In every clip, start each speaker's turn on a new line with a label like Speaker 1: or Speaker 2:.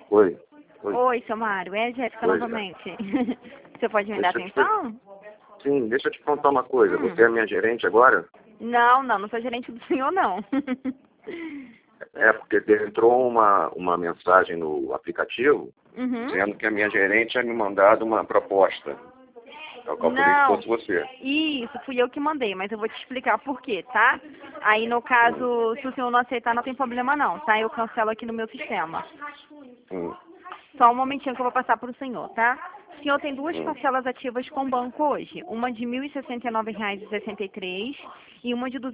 Speaker 1: Oi. Oi.
Speaker 2: Oi, seu Mário. É a Jéssica
Speaker 1: Oi,
Speaker 2: novamente. Você pode me dar
Speaker 1: Deixa eu te
Speaker 2: atenção?
Speaker 1: Sim, deixa eu te contar uma coisa. Você é minha gerente agora?
Speaker 2: Não sou gerente do senhor, não.
Speaker 1: É porque entrou uma mensagem no aplicativo dizendo que a minha gerente tinha me mandado uma proposta. Eu calculei que
Speaker 2: Não,
Speaker 1: fosse você.
Speaker 2: isso, fui eu que mandei, mas eu vou te explicar por quê, tá? Aí, no caso, se o senhor não aceitar, não tem problema não, tá? Eu cancelo aqui no meu sistema.
Speaker 1: Hum,
Speaker 2: Só um momentinho que eu vou passar para o senhor, tá? O senhor tem duas
Speaker 1: hum,
Speaker 2: parcelas ativas com o banco hoje, uma de R$ 1.069,63 e uma de R$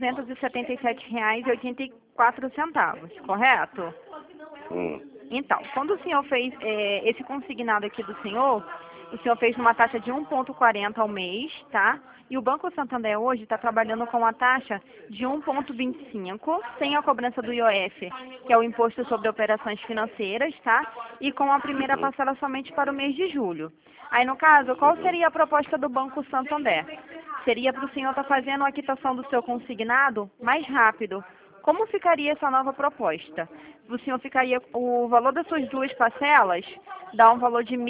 Speaker 2: 277,84, correto?
Speaker 1: hum,
Speaker 2: Então, quando o senhor fez esse consignado aqui do senhor, o senhor fez numa taxa de 1,40 ao mês, tá? E o Banco Santander hoje está trabalhando com uma taxa de 1,25, sem a cobrança do IOF, que é o Imposto sobre Operações Financeiras, tá? E com a primeira
Speaker 1: uhum,
Speaker 2: parcela somente para o mês de julho. Aí, no caso, qual
Speaker 1: uhum.
Speaker 2: seria a proposta do Banco Santander? Seria para o senhor estar fazendo a quitação do seu consignado mais rápido. Como ficaria essa nova proposta? O senhor ficaria, o valor das suas duas parcelas dá um valor de R$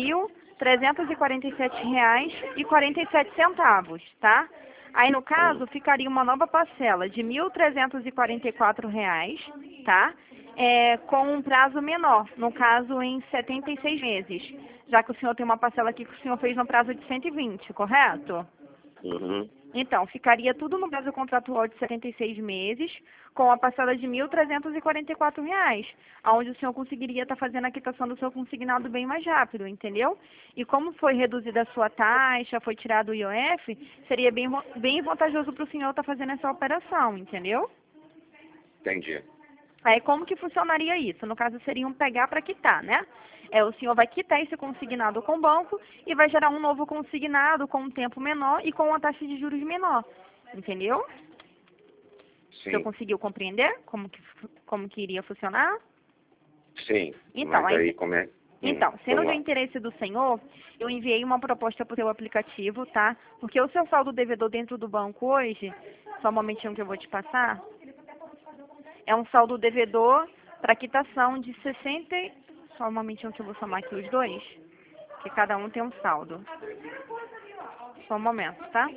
Speaker 2: 1.347,47, tá? Aí, no caso, ficaria uma nova parcela de R$ 1.344, tá? Com um prazo menor, no caso, em 76 meses, já que o senhor tem uma parcela aqui que o senhor fez no prazo de 120, correto?
Speaker 1: Uhum.
Speaker 2: Então, ficaria tudo no prazo contratual de 76 meses, com a parcela de R$ 1.344, onde o senhor conseguiria estar fazendo a quitação do seu consignado bem mais rápido, entendeu? E como foi reduzida a sua taxa, foi tirado o IOF, seria bem vantajoso para o senhor estar fazendo essa operação, entendeu?
Speaker 1: Entendi.
Speaker 2: Aí como que funcionaria isso? No caso, seria um pegar para quitar, né? O senhor vai quitar esse consignado com o banco e vai gerar um novo consignado com um tempo menor e com uma taxa de juros menor. Entendeu? O senhor
Speaker 1: Sim,
Speaker 2: conseguiu compreender como que iria funcionar?
Speaker 1: sim.
Speaker 2: Então,
Speaker 1: Mas aí como é?
Speaker 2: sendo
Speaker 1: Vamos
Speaker 2: do
Speaker 1: lá.
Speaker 2: interesse do senhor, eu enviei uma proposta para o seu aplicativo, tá? Porque o seu saldo devedor dentro do banco hoje, só um momentinho que eu vou te passar, é um saldo devedor para quitação de 60. Só um momentinho que eu vou somar aqui os dois, que cada um tem um saldo. Só um momento, tá?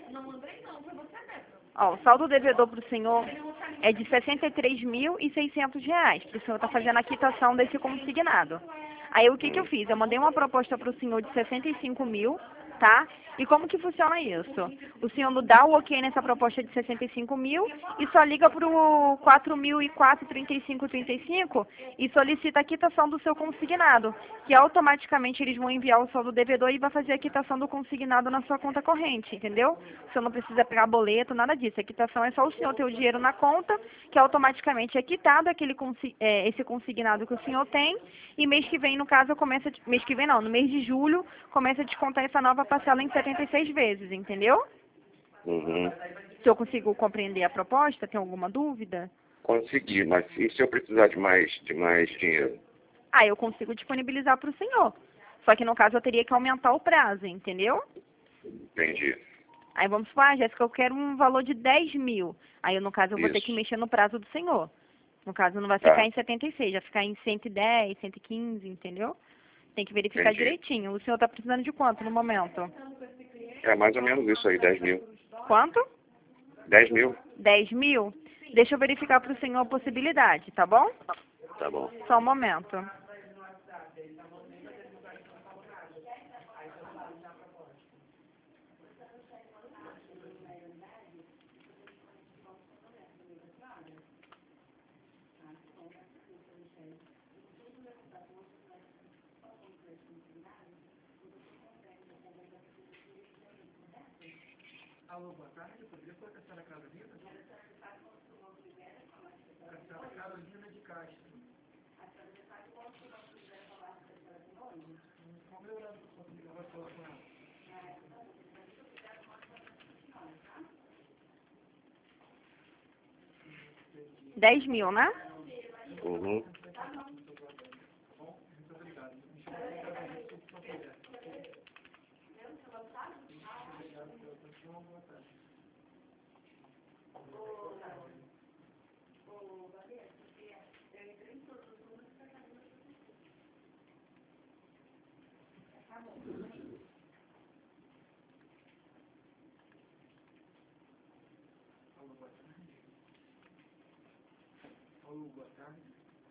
Speaker 2: Ó, o saldo devedor para o senhor é de R$ 63.600, que o senhor está fazendo a quitação desse consignado. Aí o que eu fiz? Eu mandei uma proposta para o senhor de 65 mil, tá? E como que funciona isso? O senhor não dá o ok nessa proposta de 65 mil e só liga para o 4.004,3535 e solicita a quitação do seu consignado, que automaticamente eles vão enviar o saldo devedor e vai fazer a quitação do consignado na sua conta corrente, entendeu? O senhor não precisa pegar boleto, nada disso. A quitação é só o senhor ter o dinheiro na conta, que automaticamente é quitado esse consignado que o senhor tem, e mês que vem, no caso, mês que vem não, no mês de julho, começa a descontar essa nova parcela em 76 vezes, entendeu?
Speaker 1: Uhum.
Speaker 2: Se eu consigo compreender a proposta, tem alguma dúvida?
Speaker 1: Consegui, mas e se eu precisar de mais dinheiro?
Speaker 2: Ah, eu consigo disponibilizar para o senhor. Só que no caso eu teria que aumentar o prazo, entendeu?
Speaker 1: Entendi.
Speaker 2: Aí vamos falar, Jéssica, eu quero um valor de 10 mil. Aí no caso eu vou ter que
Speaker 1: Isso.
Speaker 2: mexer no prazo do senhor. No caso não vai ficar
Speaker 1: Tá.
Speaker 2: em 76, vai ficar em 110, 115, entendeu? Tem que verificar
Speaker 1: Entendi.
Speaker 2: direitinho. O senhor está precisando de quanto no momento?
Speaker 1: É mais ou menos isso aí, 10 mil.
Speaker 2: Quanto?
Speaker 1: 10 mil?
Speaker 2: 10 mil? Deixa eu verificar para o senhor a possibilidade, tá bom?
Speaker 1: Tá bom.
Speaker 2: Só um momento.
Speaker 3: Alô, boa tarde. Poderia falar com a senhora Carolina? A senhora Carolina de Castro. Qual é o horário que eu posso ligar para falar com ela?
Speaker 2: 10 mil, né?
Speaker 1: Uhum.
Speaker 3: Muito obrigado. Alô, boa tarde.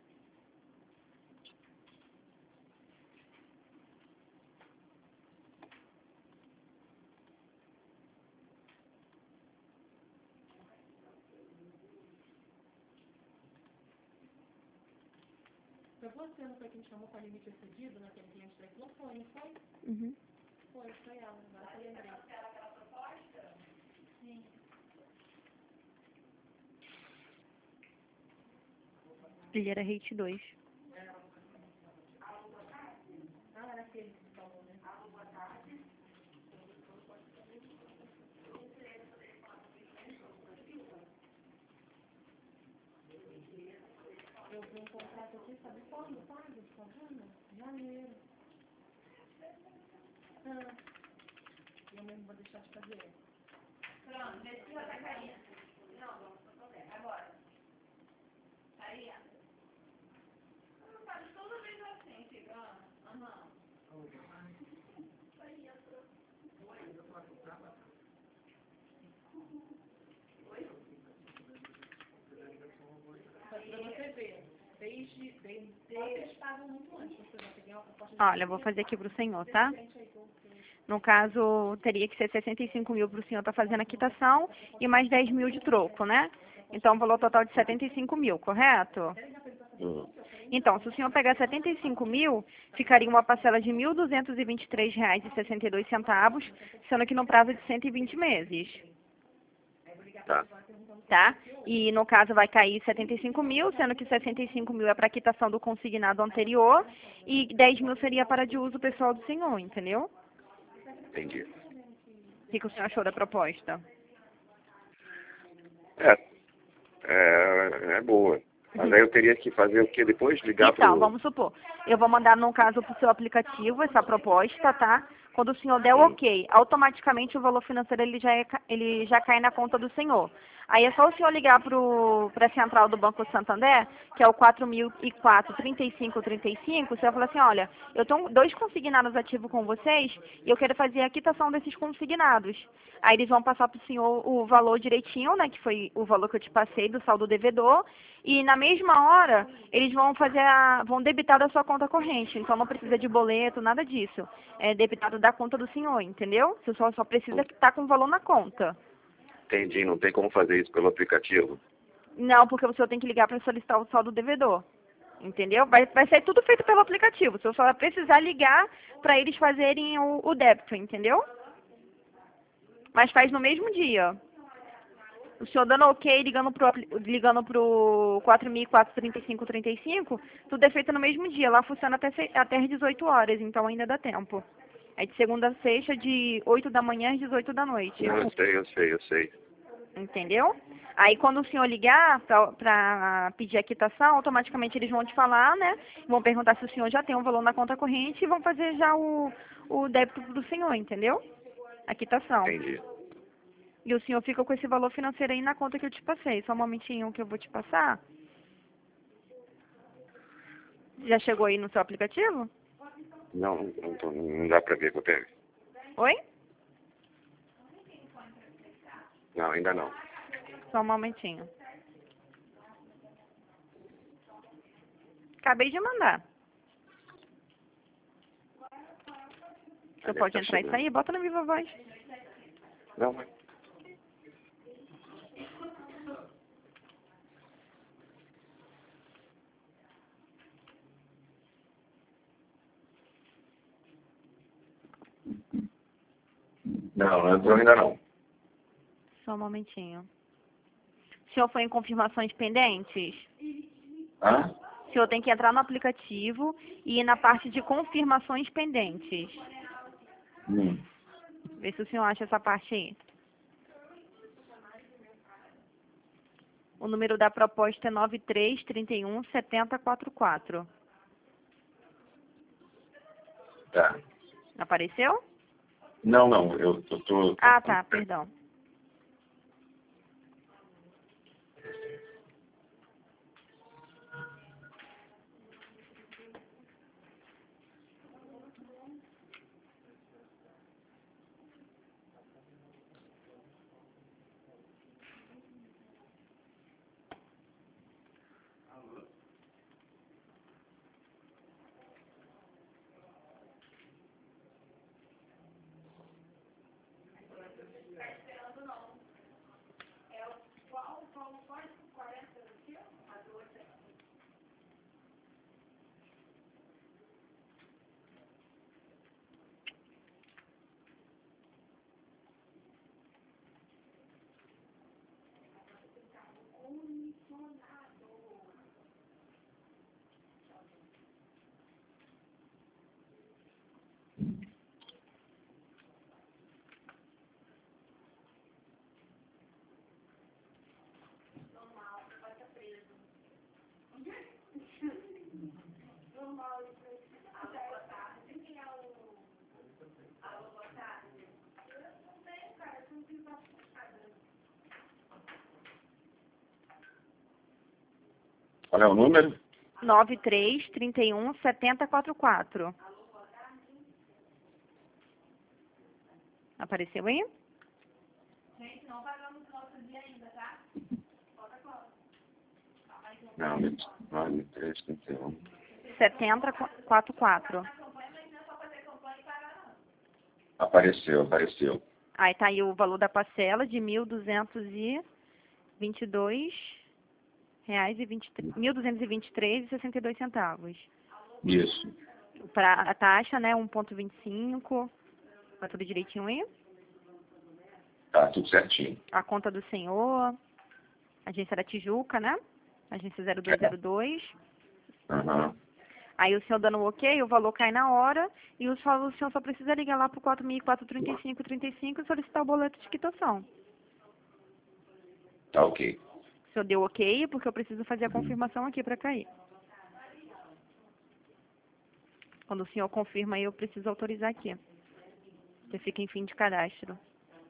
Speaker 4: Foi você, não foi quem chamou com a limite excedido naquele cliente da Eclofone, não foi?
Speaker 2: Uhum.
Speaker 4: Foi ela, agora eu lembrei. Sim.
Speaker 2: Ele era rate 2.
Speaker 4: Ah, era aquele que falou, né? Eu vi um contrato aqui, sabe quando? Sabe? Tá vendo? Janeiro. Ah, eu mesmo vou deixar de fazer.
Speaker 5: Pronto, vê se já tá caindo. Não, agora. Aí, não faz toda vez assim, fica. Aham.
Speaker 4: Mas pra você ver, desde eles estavam muito antes, por exemplo, peguei uma proposta de
Speaker 2: Olha, eu vou fazer aqui pro senhor, tá? No caso, teria que ser 65 mil para o senhor estar fazendo a quitação e mais 10 mil de troco, né? Então, o valor total de 75 mil, correto? Então, se o senhor pegar 75 mil, ficaria uma parcela de R$ 1.223,62, sendo que no prazo de 120 meses.
Speaker 1: Tá.
Speaker 2: Tá? E no caso vai cair 75 mil, sendo que 65 mil é para quitação do consignado anterior e 10 mil seria para de uso pessoal do senhor, entendeu?
Speaker 1: Entendi.
Speaker 2: O que o senhor achou da proposta?
Speaker 1: É boa. Mas aí eu teria que fazer o quê depois? Ligar
Speaker 2: Então,
Speaker 1: pro...
Speaker 2: vamos supor, eu vou mandar, no caso, para o seu aplicativo essa proposta, tá? Quando o senhor der o ok, automaticamente o valor financeiro ele já cai na conta do senhor. Aí é só o senhor ligar para a central do Banco Santander, que é o 4004-3535, você vai falar assim, olha, eu tenho 2 consignados ativos com vocês e eu quero fazer a quitação desses consignados. Aí eles vão passar para o senhor o valor direitinho, né, que foi o valor que eu te passei do saldo devedor, e na mesma hora eles vão vão debitar da sua conta corrente, então não precisa de boleto, nada disso. É debitado da conta do senhor, entendeu? Você só precisa estar com o valor na conta.
Speaker 1: Entendi, não tem como fazer isso pelo aplicativo.
Speaker 2: Não, porque o senhor tem que ligar para solicitar o saldo devedor. Entendeu? Vai ser tudo feito pelo aplicativo. O senhor só vai precisar ligar para eles fazerem o débito, entendeu? Mas faz no mesmo dia. O senhor dando ok, ligando pro 4004-3535, tudo é feito no mesmo dia. Lá funciona até às 18 horas, então ainda dá tempo. É de segunda a sexta, de 8 da manhã às 18 da noite.
Speaker 1: Eu sei.
Speaker 2: Entendeu? Aí quando o senhor ligar para pedir a quitação, automaticamente eles vão te falar, né? Vão perguntar se o senhor já tem um valor na conta corrente e vão fazer já o débito do senhor, entendeu? A quitação.
Speaker 1: Entendi.
Speaker 2: E o senhor fica com esse valor financeiro aí na conta que eu te passei. Só um momentinho que eu vou te passar. Já chegou aí no seu aplicativo?
Speaker 1: Não dá pra ver que eu tenho.
Speaker 2: Oi?
Speaker 1: Não, ainda não.
Speaker 2: Só um momentinho. Acabei de mandar. Você pode entrar e sair? Bota na Viva Voz.
Speaker 1: Não, mas... Não entrou ainda não.
Speaker 2: Só um momentinho. O senhor foi em confirmações pendentes?
Speaker 1: Hã?
Speaker 2: O senhor tem que entrar no aplicativo e ir na parte de confirmações pendentes. Vê se o senhor acha essa parte aí. O número da proposta é 93317044.
Speaker 1: Tá.
Speaker 2: Apareceu?
Speaker 1: Não, eu tô...
Speaker 2: Ah, tá, perdão.
Speaker 1: Qual é o número?
Speaker 2: 93317044. Apareceu aí?
Speaker 5: Gente, não pagamos o nosso dia ainda, tá?
Speaker 1: Não, 9331.
Speaker 2: 7044.
Speaker 1: Apareceu.
Speaker 2: Aí tá aí o valor da parcela de R$1.223,62.
Speaker 1: Isso.
Speaker 2: Para a taxa, né, 1,25. Tá tudo direitinho aí?
Speaker 1: Tá tudo certinho.
Speaker 2: A conta do senhor, agência da Tijuca, né? Agência 0202.
Speaker 1: Aham.
Speaker 2: Aí o senhor dando o ok, o valor cai na hora e o senhor só precisa ligar lá pro 4.435,35 e solicitar o boleto de quitação.
Speaker 1: Tá ok.
Speaker 2: O senhor deu ok, porque eu preciso fazer a confirmação aqui para cair. Quando o senhor confirma aí, eu preciso autorizar aqui. Você fica em fim de cadastro.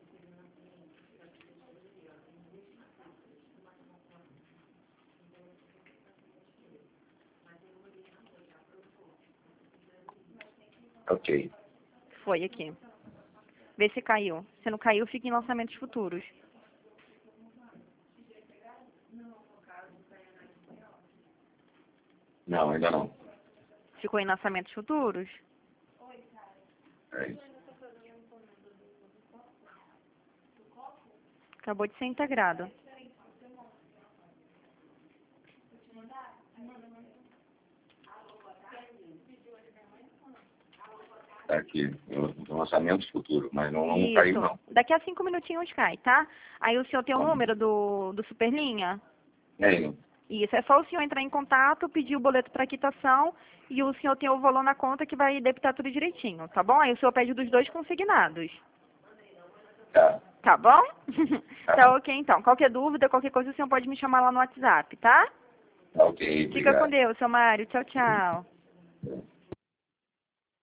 Speaker 1: Ok.
Speaker 2: Foi aqui. Vê se caiu. Se não caiu, fica em lançamentos futuros.
Speaker 1: Não, ainda não.
Speaker 2: Ficou em lançamentos futuros?
Speaker 1: É isso.
Speaker 2: Acabou de ser integrado.
Speaker 1: Tá aqui, no lançamento futuro, mas não
Speaker 2: Isso.
Speaker 1: caiu não.
Speaker 2: Daqui a 5 minutinhos cai, tá? Aí o senhor tem o número do Superlinha?
Speaker 1: É,
Speaker 2: Isso, é só o senhor entrar em contato, pedir o boleto para quitação e o senhor tem o valor na conta que vai debitar tudo direitinho, tá bom? Aí o senhor pede dos 2 consignados.
Speaker 1: tá.
Speaker 2: Tá bom?
Speaker 1: Tá.
Speaker 2: Tá ok, então. Qualquer dúvida, qualquer coisa, o senhor pode me chamar lá no WhatsApp, tá?
Speaker 1: Tá ok,
Speaker 2: Fica com
Speaker 1: obrigado.
Speaker 2: Deus, seu Mário. Tchau, tchau.